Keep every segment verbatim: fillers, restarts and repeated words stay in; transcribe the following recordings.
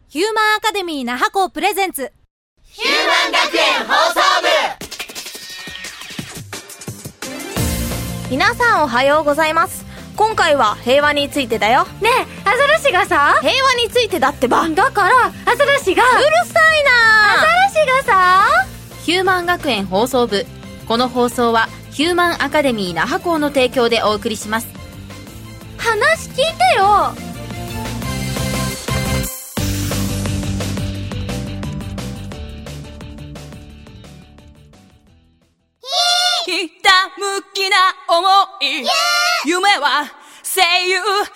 ヒューマンアカデミー那覇校プレゼンツヒューマン学園放送部。皆さんおはようございます。今回は平和についてだよ。 ねえ、アザラシがさ、 平和についてだってば。 だからアザラシが、 うるさいな。 アザラシがさ、 ヒューマン学園放送部。この放送はヒューマンアカデミー那覇校の提供でお送りします。 話聞いてよ。 ひたむきな想い、夢は声優一直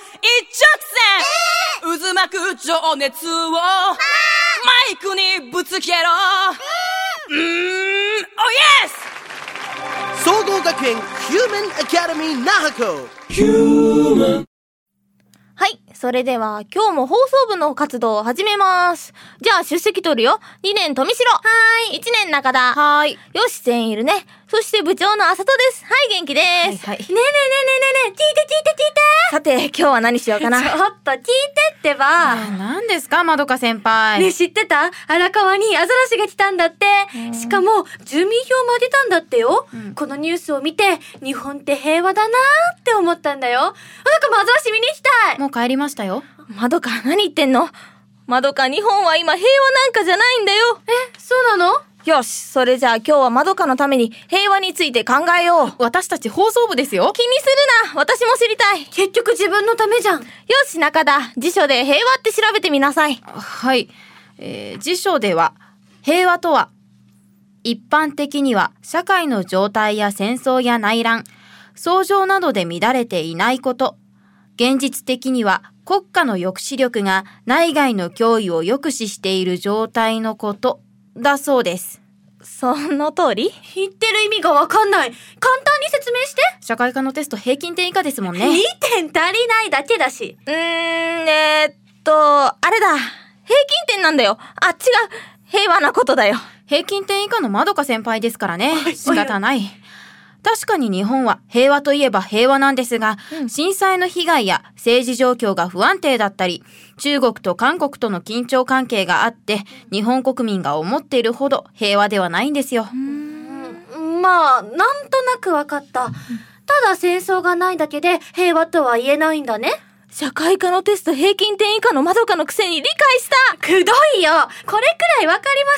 線、渦巻く情熱をマイクにぶつけろ。うーん、おイエス。総合学園ヒューマンアカデミー那覇校。ヒューマン。 はい、それでは今日も放送部の活動を始めます。じゃあ出席取るよ。にねん富城。はーい。いちねん中田。 はーい。 よし、全員いるね。そして部長のあさとです。はい、元気です。はいはい。ねえねえねえねえねえ、聞いて聞いて聞いて。さて、今日は何しようかな。 ちょっと聞いてってば。 何ですか、まどか先輩。 ねえ、知ってた？荒川にアザラシが来たんだって。しかも住民票も出たんだってよ、うん、このニュースを見て日本って平和だなーって思ったんだよ。なんかもアザラシ見に行きたい。 もう帰りましたよ。 まどか、何言ってんの？まどか、日本は今平和なんかじゃないんだよ。 え、そうなの？ よし、それじゃあ今日はまどかのために平和について考えよう。 私たち放送部ですよ。 気にするな、私も知りたい。 結局自分のためじゃん。よし、中田、辞書で平和って調べてみなさい。 はい、えー、辞書では平和とは一般的には社会の状態や戦争や内乱、騒情などで乱れていないこと、現実的には国家の抑止力が内外の脅威を抑止している状態のことだそうです。 その通り？ 言ってる意味がわかんない。簡単に説明して。 社会科のテスト平均点以下ですもんね。 にてん足りないだけだし。 うーん、えー、っと、あれだ。平均点なんだよ。あ、違う。平和なことだよ。 平均点以下のまどか先輩ですからね。仕方ない。確かに日本は平和といえば平和なんですが、うん、震災の被害や政治状況が不安定だったり、中国と韓国との緊張関係があって、日本国民が思っているほど平和ではないんですよ。 うーん、まあ、なんとなくわかった。ただ戦争がないだけで平和とは言えないんだね。 社会科のテスト平均点以下のまどかのくせに理解した。 くどいよ。これくらいわかります。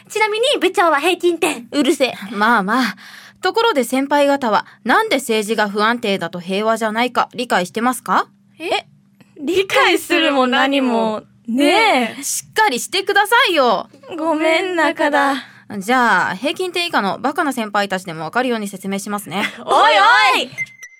ちなみに部長は平均点。 うるせえ。 まあまあ。ところで先輩方はなんで政治が不安定だと平和じゃないか理解してますか？ え？理解するも何も。ねえ。 しっかりしてくださいよ。 ごめん、中田。 じゃあ、平均点以下のバカな先輩たちでもわかるように説明しますね。 おいおい！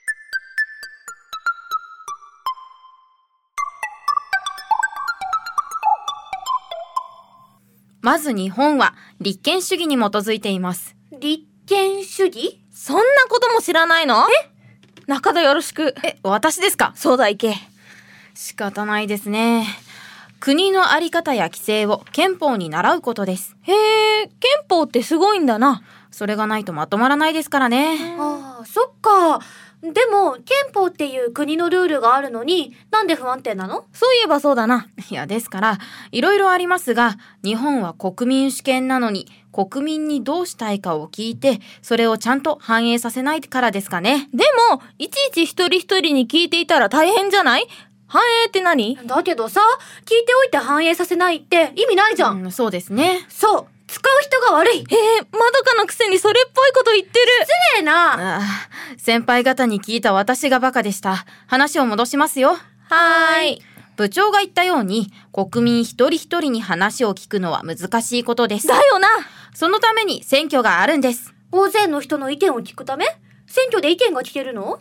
まず日本は立憲主義に基づいています。 立憲主義？ そんなことも知らないの？え？中田よろしく。 え、私ですか？ そうだ、行け。 仕方ないですね。国のあり方や規制を憲法に習うことです。 へえ、憲法ってすごいんだな。 それがないとまとまらないですからね。 ああ、そっか。でも、憲法っていう国のルールがあるのに、なんで不安定なの？ そういえばそうだな。 いや、ですから、いろいろありますが、日本は国民主権なのに、国民にどうしたいかを聞いて、それをちゃんと反映させないからですかね。 でも、いちいち一人一人に聞いていたら大変じゃない？反映って何？ だけどさ、聞いておいて反映させないって意味ないじゃん。 うん、そうですね。 そう。使う人が悪い。 へえ、まどかのくせにそれっぽいこと言ってる。 失礼な。 ああ、先輩方に聞いた私がバカでした。話を戻しますよ。 はーい。 部長が言ったように、国民一人一人に話を聞くのは難しいことです。 だよな。 そのために選挙があるんです。 大勢の人の意見を聞くため？選挙で意見が聞けるの？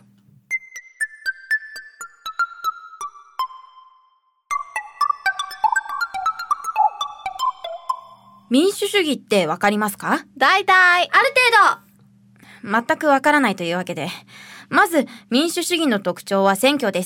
民主主義ってわかりますか？ だいたい、 ある程度。全くわからないというわけで。まず、民主主義の特徴は選挙です。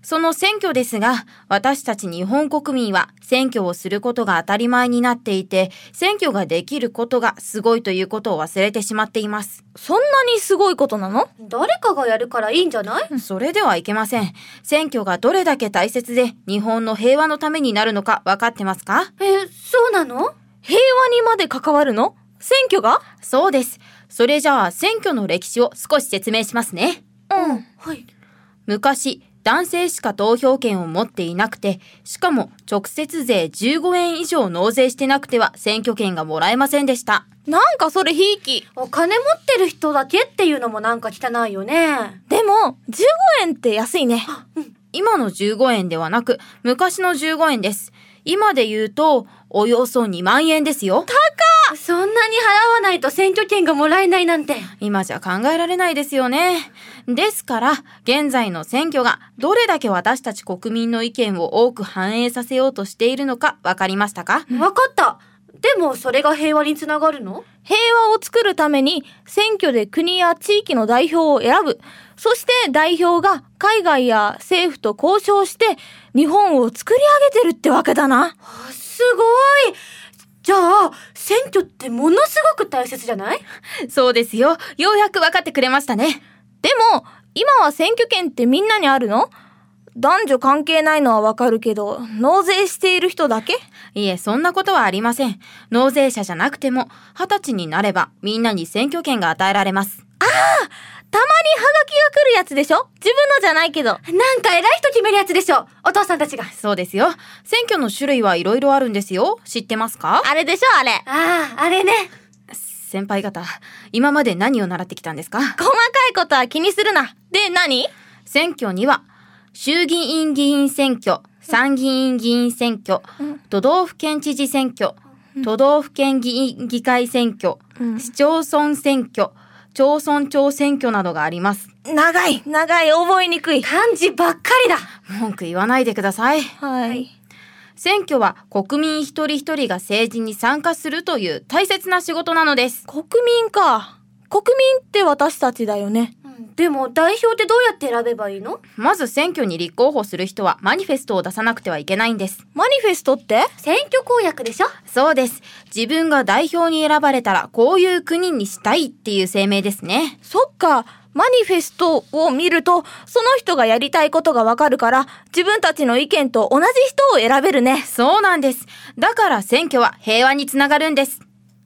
その選挙ですが、私たち日本国民は選挙をすることが当たり前になっていて、選挙ができることがすごいということを忘れてしまっています。 そんなにすごいことなの？ 誰かがやるからいいんじゃない？ それではいけません。選挙がどれだけ大切で日本の平和のためになるのか分かってますか？ え、そうなの？ 平和にまで関わるの？選挙が？ そうです。それじゃあ選挙の歴史を少し説明しますね。 うん。 はい。 昔、男性しか投票権を持っていなくて、しかも直接税じゅうごえん以上納税してなくては選挙権がもらえませんでした。 なんかそれひいき。 お金持ってる人だけっていうのもなんか汚いよね。 でも、じゅうごえんって安いね。 今のじゅうごえんではなく、昔のじゅうごえんです。今で言うと、およそにまんえんですよ。 高っ！そんなに払わないと選挙権がもらえないなんて。 今じゃ考えられないですよね。ですから、現在の選挙がどれだけ私たち国民の意見を多く反映させようとしているのか分かりましたか？ わかった。でもそれが平和につながるの？ 平和を作るために選挙で国や地域の代表を選ぶ。そして代表が海外や政府と交渉して日本を作り上げてるってわけだな。 あ、すごい。じゃあ、選挙ってものすごく大切じゃない？ そうですよ。ようやく分かってくれましたね。 でも、今は選挙権ってみんなにあるの？男女関係ないのはわかるけど、納税している人だけ？ いえ、そんなことはありません。納税者じゃなくても、二十歳になればみんなに選挙権が与えられます。 ああ、たまにハガキが来るやつでしょ？自分のじゃないけど。 なんか偉い人決めるやつでしょ？お父さんたちが。 そうですよ。選挙の種類はいろいろあるんですよ。知ってますか？ あれでしょ、あれ。 ああ、あれね。 先輩方、今まで何を習ってきたんですか？ 細かいことは気にするな。で、何？ 選挙には、衆議院議員選挙、参議院議員選挙、うん、都道府県知事選挙、うん、都道府県議員議会選挙、うん、市町村選挙、町村長選挙などがあります。 長い、長い、覚えにくい。 漢字ばっかりだ。 文句言わないでください。 はい。 選挙は国民一人一人が政治に参加するという大切な仕事なのです。 国民か。国民って私たちだよね。 うん、でも代表ってどうやって選べばいいの？ まず選挙に立候補する人はマニフェストを出さなくてはいけないんです。 マニフェストって？ 選挙公約でしょ？ そうです。自分が代表に選ばれたらこういう国にしたいっていう声明ですね。 そっか。マニフェストを見ると、その人がやりたいことがわかるから、自分たちの意見と同じ人を選べるね。 そうなんです。だから選挙は平和につながるんです。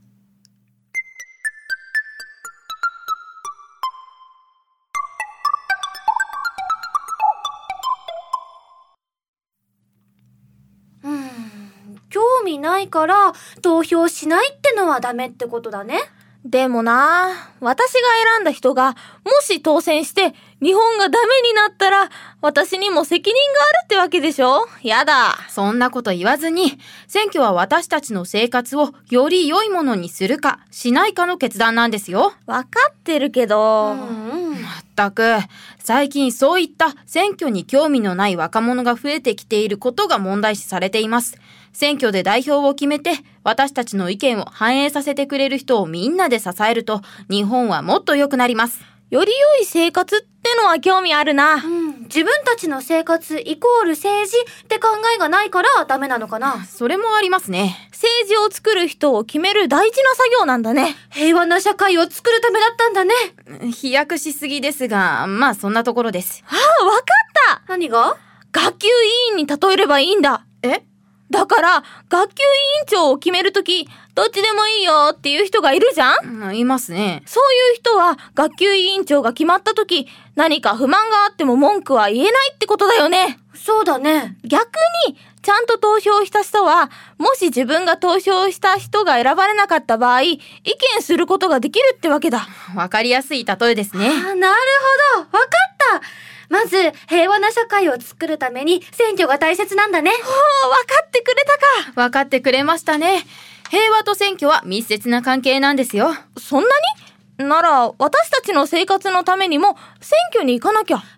うーん、興味ないから投票しないってのはダメってことだね。 でもな、私が選んだ人が、もし当選して、日本がダメになったら、私にも責任があるってわけでしょ？やだ。 そんなこと言わずに、選挙は私たちの生活をより良いものにするか、しないかの決断なんですよ。 わかってるけど。 うんうん、 まったく、最近そういった選挙に興味のない若者が増えてきていることが問題視されています。選挙で代表を決めて、私たちの意見を反映させてくれる人をみんなで支えると、日本はもっと良くなります。 より良い生活ってのは興味あるな。 うん、自分たちの生活イコール政治って考えがないからダメなのかな。 それもありますね。 政治を作る人を決める大事な作業なんだね。 平和な社会を作るためだったんだね。 飛躍しすぎですが、まあそんなところです。 ああ、わかった。 何が？ 学級委員に例えればいいんだ。 え？ だから、学級委員長を決めるとき、どっちでもいいよっていう人がいるじゃん？ うん、いますね。 そういう人は、学級委員長が決まったとき、何か不満があっても文句は言えないってことだよね。 そうだね。 逆に、ちゃんと投票した人は、もし自分が投票した人が選ばれなかった場合、意見することができるってわけだ。 わかりやすい例えですね。 あ、なるほど。わかった。まず、平和な社会を作るために選挙が大切なんだね。 ほう、わかってくれたか。わかってくれましたね。平和と選挙は密接な関係なんですよ。 そんなに？なら、私たちの生活のためにも選挙に行かなきゃ。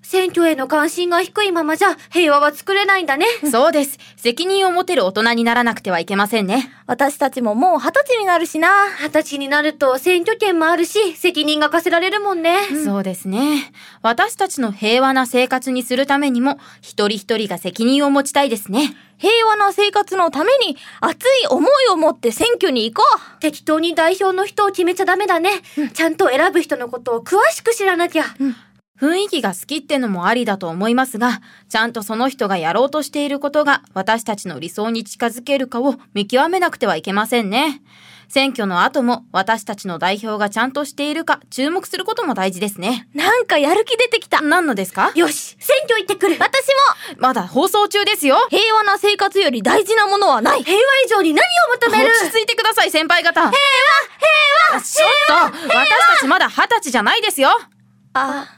選挙への関心が低いままじゃ平和は作れないんだね。 そうです。責任を持てる大人にならなくてはいけませんね。 私たちももう二十歳になるしな。 二十歳になると選挙権もあるし、責任が課せられるもんね。 うん、そうですね。私たちの平和な生活にするためにも、一人一人が責任を持ちたいですね。 平和な生活のために熱い思いを持って選挙に行こう。 適当に代表の人を決めちゃダメだね。うん、ちゃんと選ぶ人のことを詳しく知らなきゃ。 うん、雰囲気が好きってのもありだと思いますが、ちゃんとその人がやろうとしていることが私たちの理想に近づけるかを見極めなくてはいけませんね。選挙の後も私たちの代表がちゃんとしているか注目することも大事ですね。 なんかやる気出てきた。 何のですか？ よし、選挙行ってくる。 私も。 まだ放送中ですよ。 平和な生活より大事なものはない。 平和以上に何を求める？ 落ち着いてください、先輩方。平和、 平和、 ちょっと、私たちまだ二十歳じゃないですよ。 あ。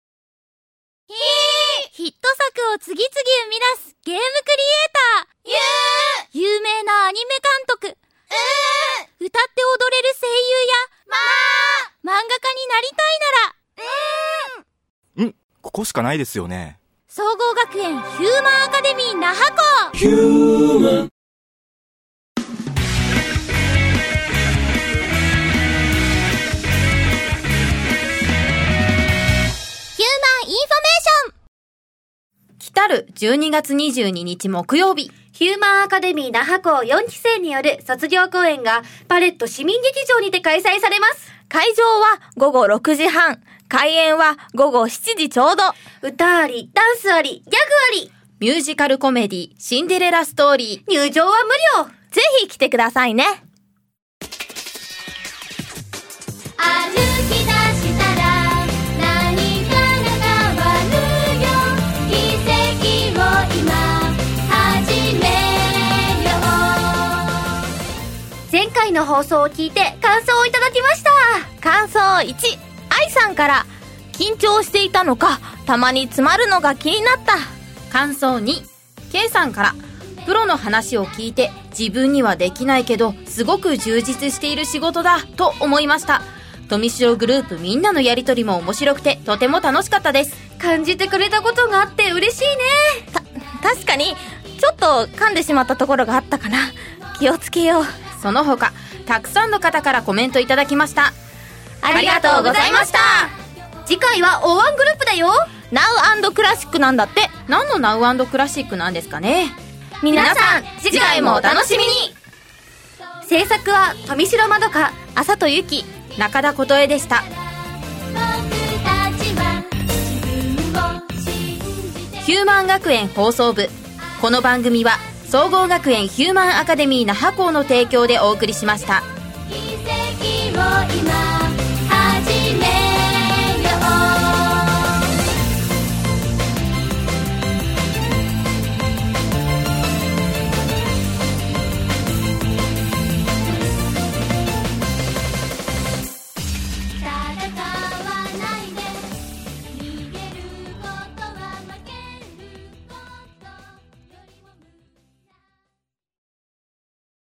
ヒット作を次々生み出すゲームクリエイターゆー有名なアニメ監督うー歌って踊れる声優やまあ漫画家になりたいならうーんんここしかないですよね。 総合学園ヒューマンアカデミー那覇校ヒューマン来るじゅうにがつにじゅうににち木曜日、 ヒューマンアカデミー那覇校よんきせいによる卒業公演がパレット市民劇場にて開催されます。 会場はごごろくじはん、開演はごごしちじちょうど。 歌あり、ダンスあり、ギャグあり。 ミュージカルコメディシンデレラストーリー。 入場は無料。 ぜひ来てくださいね。 歩き出したら何かが変わるよ。奇跡を今始めよう。前回の放送を聞いて感想をいただきました。 感想いち、愛さんから、緊張していたのかたまに詰まるのが気になった。 感想に、K さんから、プロの話を聞いて自分にはできないけどすごく充実している仕事だと思いました。富城グループみんなのやりとりも面白くてとても楽しかったです。 感じてくれたことがあって嬉しいね。 た確かにちょっと噛んでしまったところがあったかな。気をつけよう。 その他たくさんの方からコメントいただきました。 ありがとうございました。 次回は オーワン グループだよ。 Now& クラシックなんだって。 何の Now& クラシックなんですかね。 皆さん次回もお楽しみに。 制作は富城まどか、 浅戸ゆき、 中田琴恵でした。ヒューマン学園放送部。この番組は総合学園ヒューマンアカデミー那覇校の提供でお送りしました。 奇跡を今